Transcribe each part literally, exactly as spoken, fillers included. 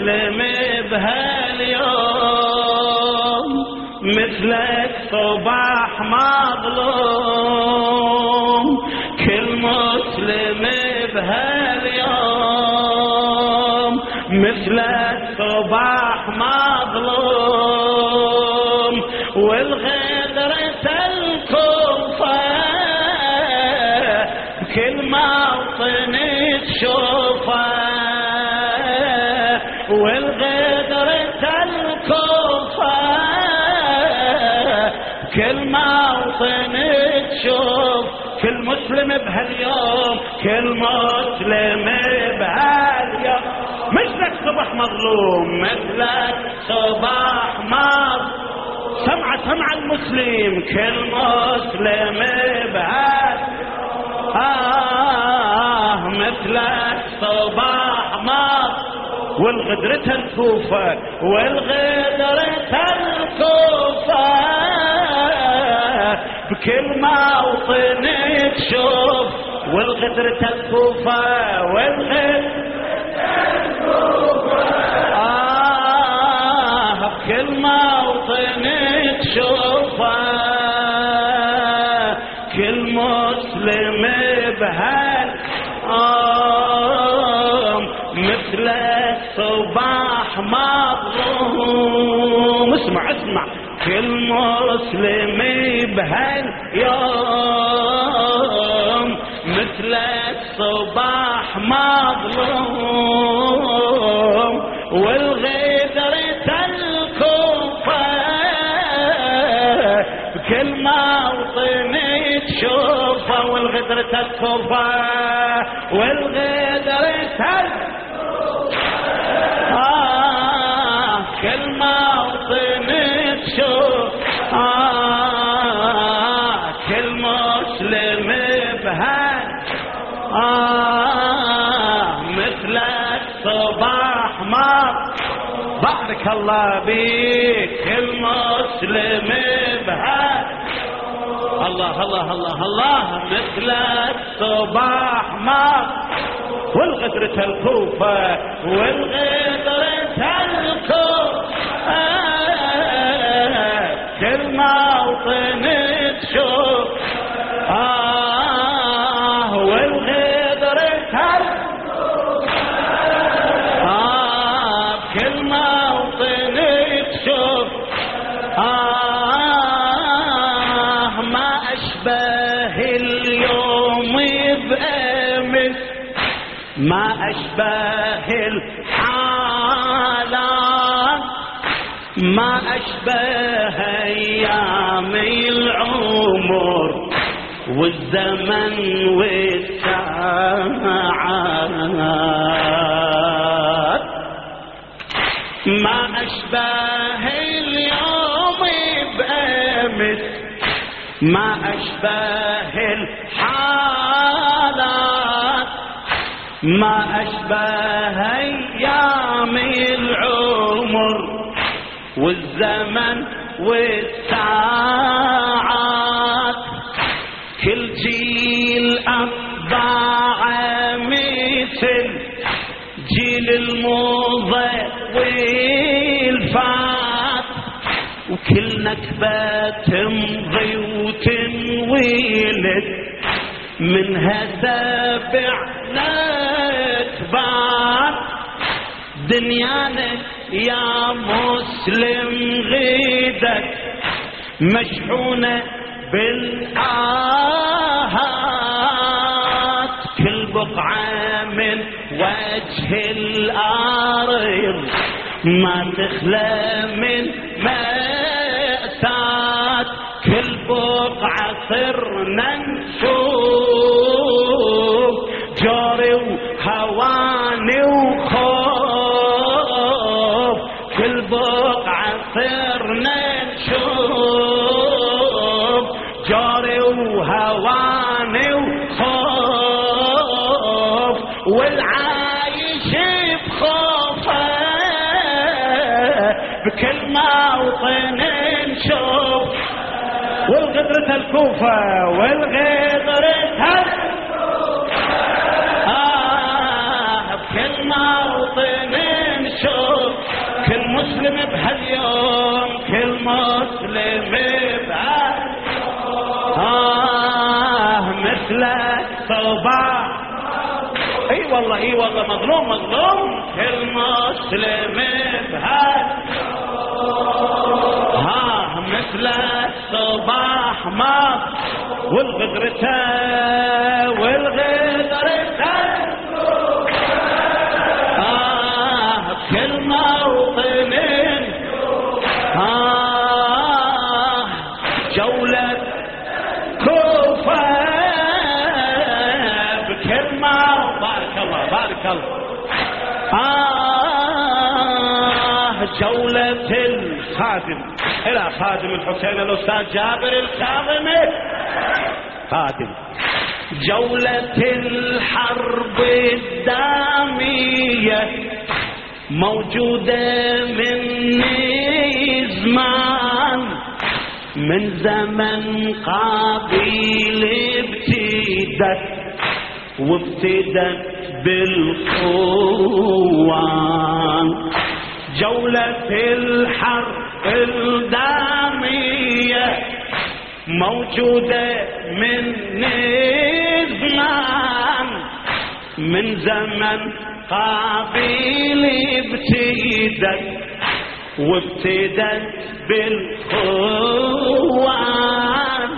مسلم بهاليوم مثلك صباح مظلوم، كل مسلم بهاليوم مثلك صباح مظلوم، والغدرة الكوفة بكل موطن تشوفه، والغدرة الكوفة كل موطن تشوف، كل مسلم بهاليوم كل مسلم بهاليوم مثلك صباح مظلوم، مثلك صباح مظلوم. سمع سمع المسلم كل مسلم بهاليوم آه مثلك صباح مظلوم، والغدرة الكوفة والغدرة الكوفة بكل موطن تشوف، والغدرة الكوفة والغدرة الكوفة آه بكل موطن تشوفه، كل مسلم بهال آه مثلك صباح مظلوم. اسمع اسمع كل مسلم بهاليوم مثلك صباح مظلوم، والغدرة الكوفة بكل موطن تشوفه، والغدرة الكوفة والغدرة آه كل موطن تشوف آه كل مسلم بهال آه مثلك صباح مظلوم. بارك الله بيك كل مسلم بهال الله الله الله الله مثلك صباح مظلوم، والغدرة الكوفة والغدرة الكوفة كل موطن تشوف آه والغدرة آه كل موطن تشوف آه ما أشبه اليوم بأمس، ما أشبه الحالات، ما أشبه أيام العمر والزمن والساعات، ما أشبه اليوم بأمس، ما أشبه الحالات، ما أشبه أيام العمر والزمن والساعات، كل جيل أطباع مثل جيل الماضي والفات، وكل نكبة تمضي وتنولد منها سبع نكبات، دنيانا يا مسلم غيدك مشحونة بالآهات، كل بقعة من وجه الأرض ما تخلى من مأساة، كل بقعة صرنا نشوف جاري وهواني وخوف، كل بقعة صرنا نشوف جاري وهواني وخوف، والعايش بخوفه بكل موطن نشوف، والغدرة الكوفة والغدرة الكوفة آه بكل موطن نشوف مسلم بهاليوم كل مسلم بهاليوم آه مثلك صباح اي والله اي والله مظلوم مظلوم كل مسلم بهاليوم ها مثلك صباح ما والغدرته والغدرته آه كل موطن آه جولة كوفة بكل ما بارك الله بارك الله آه جولة الخادم إلى خادم الحسين الأستاذ جابر الكاظمي خادم جولة الحرب الدامية موجودة من زمان من زمن قابيل ابتدت وابتدت بالقوان جولة الحرب الدامية موجودة من زمان من زمن قابيل ابتدت وابتدت بالقوان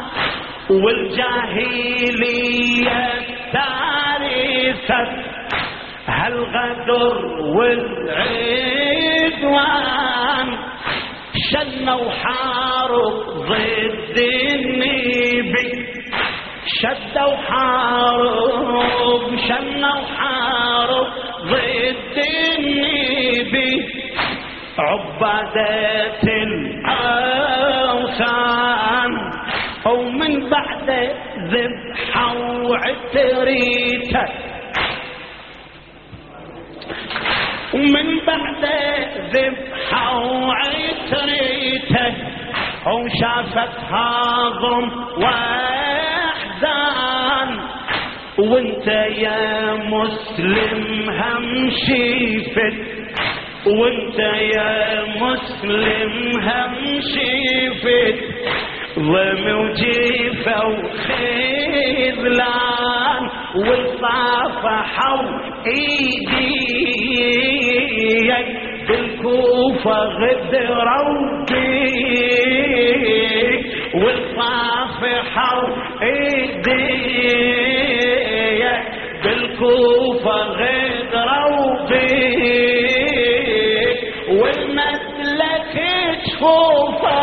والجاهلية تاريخت هالغدر والعدوان شنوا حارب ضد النبي شدوا حارب شنوا حارب ضد النبي عبادة الأوثان ومن بعد ذبحوا عتريته ومن بعد ذبحوا عتريته وشافت هاضم واحزان وانت يا مسلم هم شيفت وانت يا مسلم هم شيفت ضم وجيفه وخذلان والصافحوا ايديك بالكوفة غدروا بيك والصافحوا ايديك بالكوفة غدروا بيك والمسلك جفوفه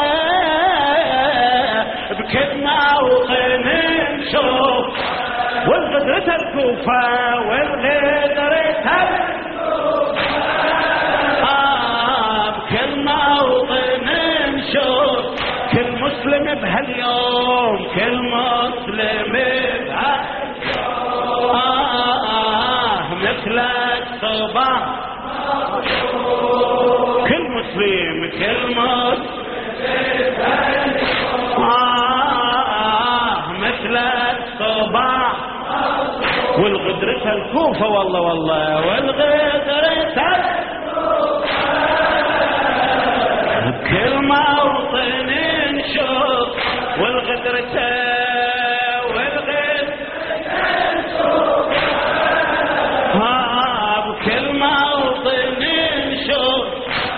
بكل موطن نشوف والغدرة الكوفة والغدرة آه بكل موطن نشوف كل مسلم بهاليوم كل مسلم بهاليوم آه مثلك صباح كل مسلم كل مسلم آه مثلك صباح والغدرة الكوفة والله والله والغدرة كل موطن نشوف والغدرة والغدرة آه بكل موطن نشوف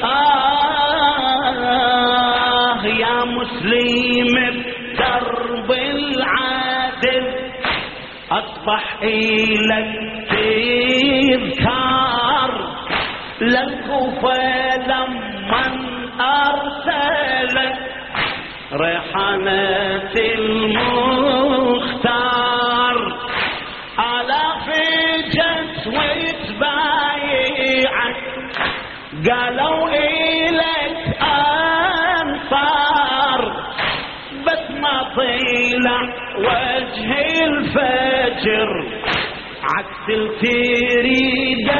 آه يا مسلم بدرب العادل أصبح إلك تذكار للكوفة لمن أرسلت ريحانة المختار آلاف جسوة بايعك قالوا إلك أنصار بس ما طلع وجه الفجر عكس التريد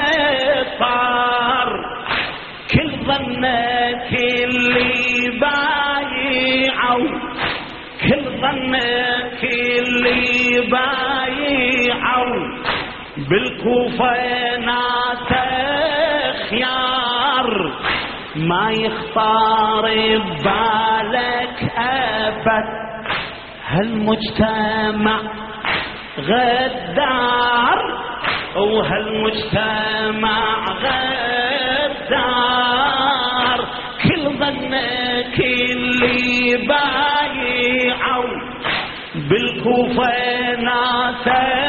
صار كل ظنك اللي بايعوا كل ظنك اللي بايعوا بالكوفة ناس خيار ما يخطر ببالك أبد هالمجتمع غدار، وهالمجتمع غدار، كل ظنك اللي بايعوا بالكوفة ناس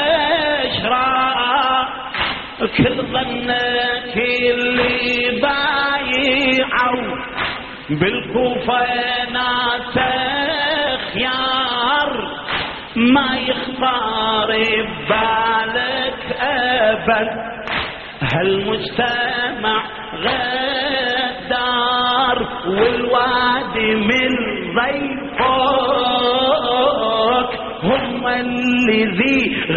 أشرار، كل ظنك اللي بايعوا بالكوفة ناس خيار، ما يخطر ببالك أبد هالمجتمع غدار، والوادي من ضيفك هم اللي ذي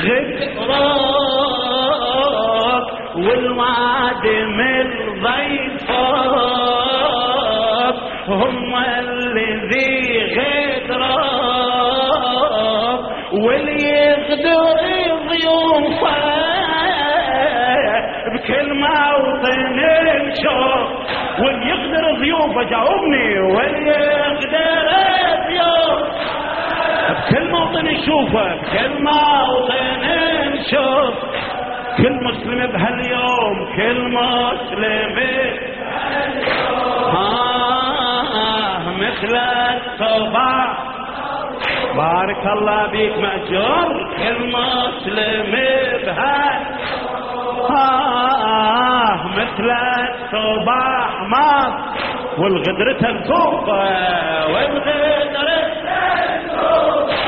غدرك، والوادي من ضيفك هم اللي ذي غدرك، واللي يغدر ضيوفه بكل موطن نشوف، واللي يغدر ضيوفه جاوبني، واللي يغدر ضيوفه بكل موطن نشوفه، بكل موطن نشوف، كل مسلم بهاليوم، كل مسلم بهاليوم آه مثل الصباح، بارك الله بيك مأجور، كل مسلم بهاليوم آه مثل الصباح ما، والغدرة الكوفة والغدرة الكوفة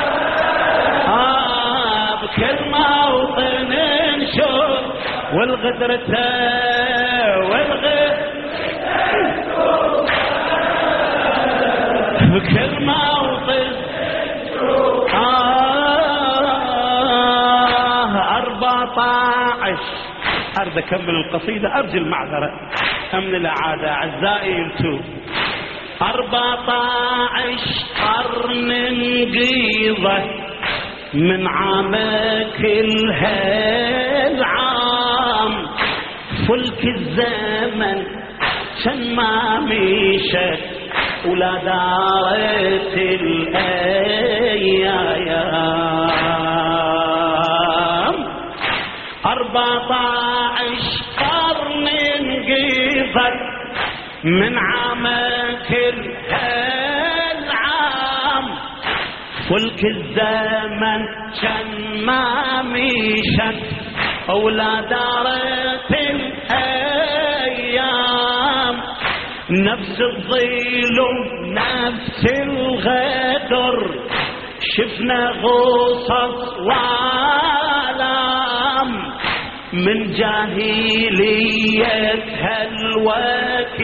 آه بكل موطن نشوف، والغدرة والغدرة بكل موطن آه أربعة عشر. أرد أكمل القصيدة، أرجو المعذرة من الأعادة أعزائي انتو. أربعة عشر قرن قيضة من عامك الهالعام، فلك الزمن شن ما مشت ولا دارت الأيام، أربعة عشر قرن قضت من عامك الهالعام، فلك الزمن شن ما مشت ولا دارت الأيام، نفس الظلم نفس الغدر، شفنا غصص وآلام من جاهلية هالوقت،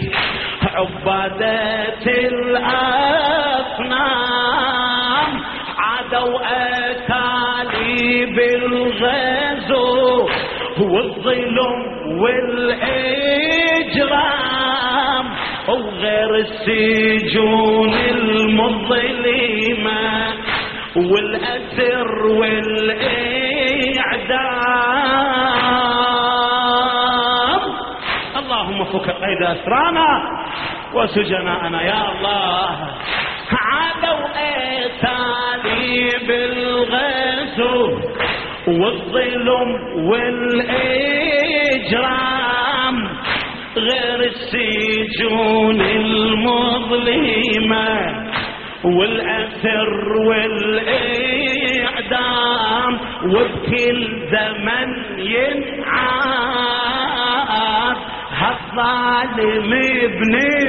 عبادة الأصنام عادوا أكاليب الغزو والظلم والإجرام، وغير السجون المظلمة والأسر والإعدام، اللهم فك قيد أسرانا وسجناءنا يا الله، عادوا أساليب الغزو والظلم والإجرام، غير السجون المظلمة والأسر والإعدام، وبكل زمن ينعاد هالظالم ابن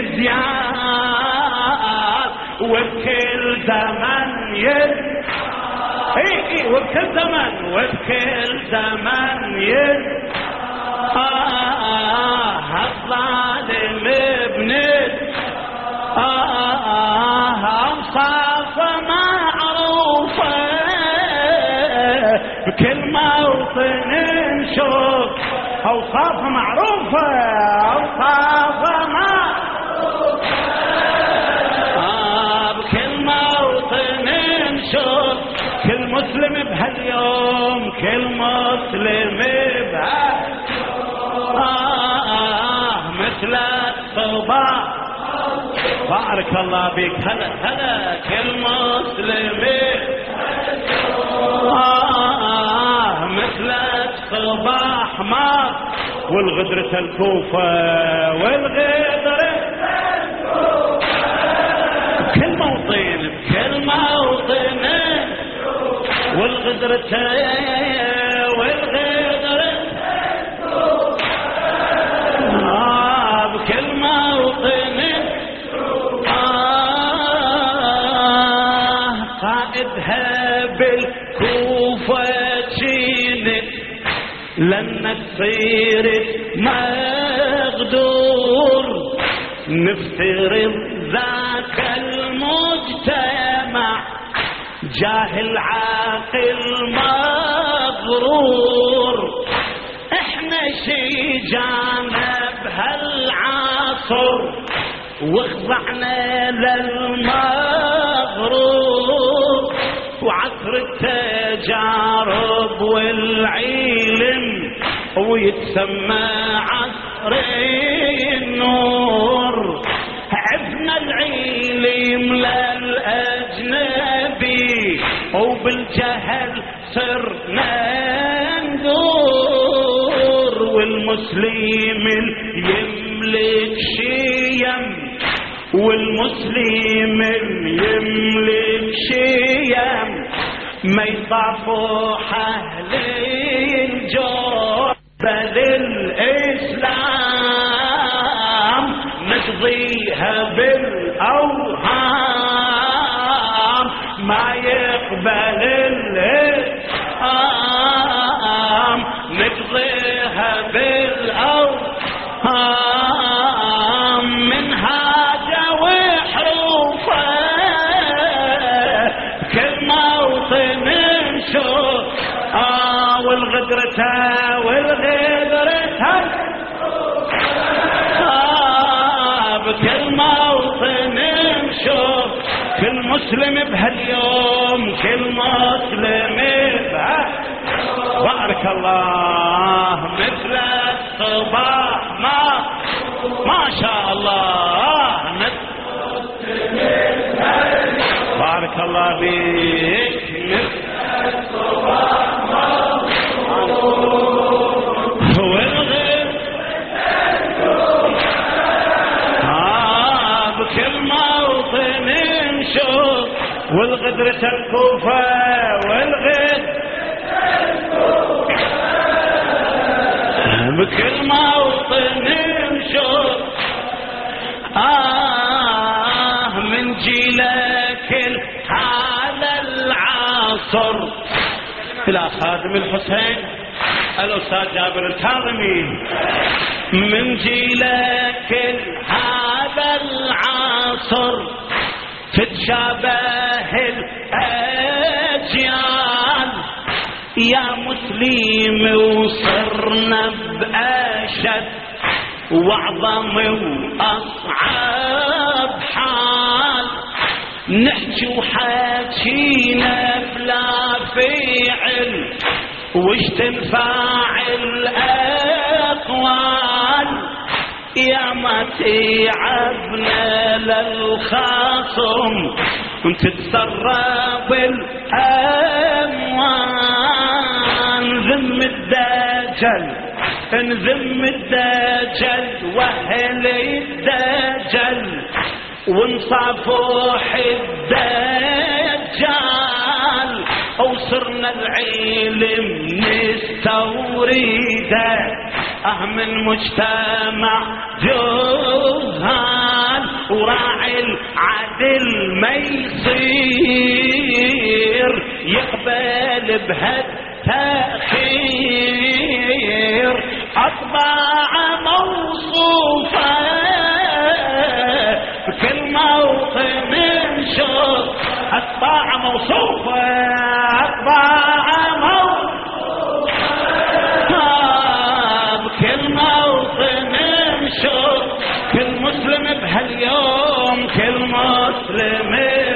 زياد، وبكل زمن ينعاد اي اي وبكل زمن وبكل زمن ينعاد هالظالم ابن آه أوصافه معروفة بكل موطن نشوف، أوصافه معروفة أوصافه معروفة آه بكل موطن نشوف، كل مسلم بهاليوم كل مسلم بهاليوم آه مثل صباح بارك الله بك هلا هلا كل مسلمين آه مثلك صباح ما والغدرة الكوفة والغدرة بكل موطن بكل موطن والغدرة والغدرة آه بكل موطن آه قائدها بالكوفة جينك لن تصير مقدور نفترض ذاك المجتمع جاهل عاقل مغرور احنا شي جانا بهالعصر واخضعنا للمغرور وعصر التجارب والعلم ويتسمى عصر النور عفنا العلم للأجنبي وبالجهل صرنا ندور والمسلم يملك شيم والمسلم يملك شيم ما يضعفوا أهل الجور بل الإسلام نقضيها بالأوهام ما يقبل الإسلام نقضيها بالأوهام من هذا وحروفه كل موطن نشوف آه والغدرة والغدرة آه بكل موطن نشوف كل مسلم بهاليوم كل مسلم بها بارك الله مثل الصباح ما ما شاء الله بارك الله بك هو الغيب آه بكل موطن نشوف والغدرة الكوفة والغيب بكل موطن نشوف آه من جيلك هذا العصر إلى خادم الحسين الأستاذ جابر الكاظمي من جيلك هذا العصر تتشابه الأجيال يا مسلم وصرنا بأشد وأعظم وأصعب حال نحكي وحاكينا بلا فعل وش تنفع الأقوال يا ما تعبنا للخصم تتسرب الأموال ذم الدجل انذم الدجل واهل الدجل ونصافح الدجال وصرنا العلم نستورده اه من مجتمع جهال وراعي العدل ما يصير يقبل بهالتأخير أطباع موصوفة بكل موطن نشوف أطباع موصوفة أطباع موصوفة بكل موطن نشوف كل مسلم بهاليوم كل مسلم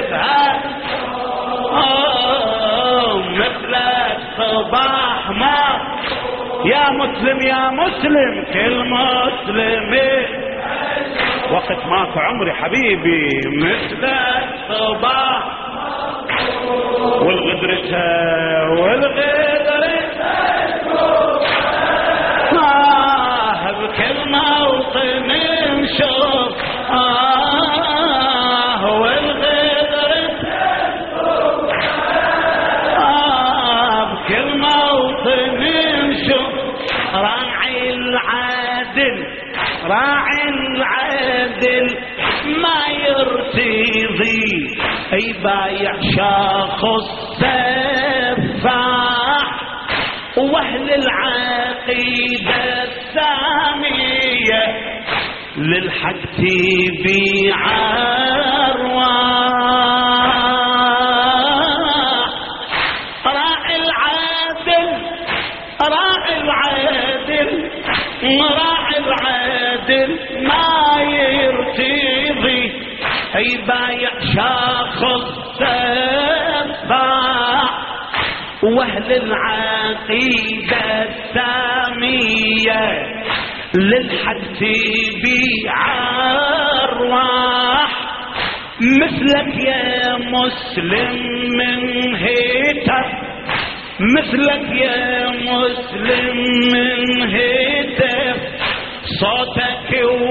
بهاليوم مثلك صباح ما يا مسلم يا مسلم كل مسلم وقت ماك عمري حبيبي مثل الصباح والغدرته والغدرته آه بكل موطن نشوف آه والغدرته آه بكل موطن نشوف راعي العدل راعي العدل ما يرتضي اي بايع شخص سفاح واهل العقيدة السامية للحق تبيع ارواح راعي العدل راعي العدل راعي العدل ما يرتضي اي بايع شخص سفاح واهل العقيدة السامية للحق تبيع ارواح مثلك يا مسلم من هيتف مثلك يا مسلم من هيتف صوتك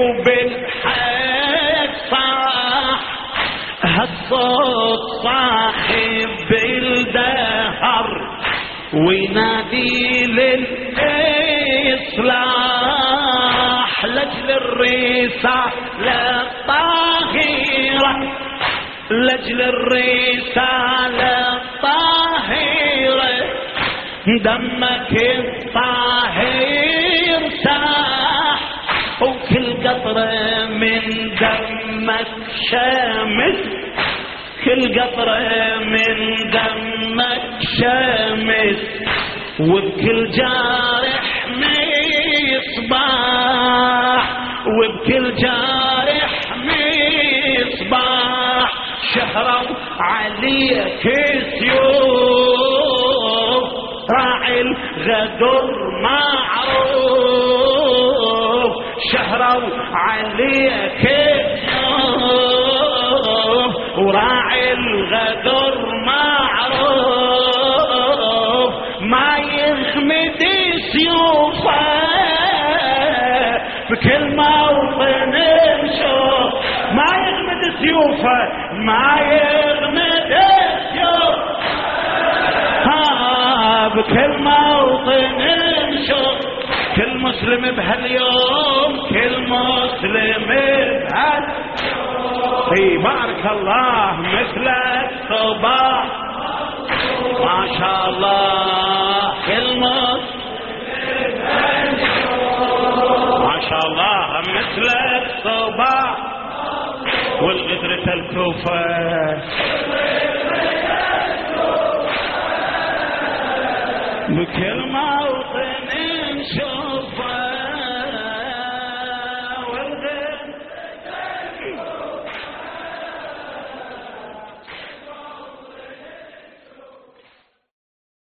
وبالحق صاح هالصوت صاحب الدهر وينادي للإصلاح لجل الرسالة الطاهرة لجل الرسالة الطاهرة دمك الطاهر ساح وكل قطرة من دمك شامس كل قطرة من دمك شامس وبكل جارح مصباح وبكل جارح مصباح شهروا عليك سيوف راعي الغدر معروف شهروا عليك سيوف وراعي الغدر معروف ما يغمد سيوفه بكل موطن نشوف ما يغمد سيوفه ما يغمد سيوفه بكل موطن نشوف كل مسلم بهاليوم كل مسلم بهاليوم اي بارك الله مثل الصباح ما شاء الله كل مسلم ما شاء الله مثل الصباح والغدرة الكوفة بكل موطن نشوفه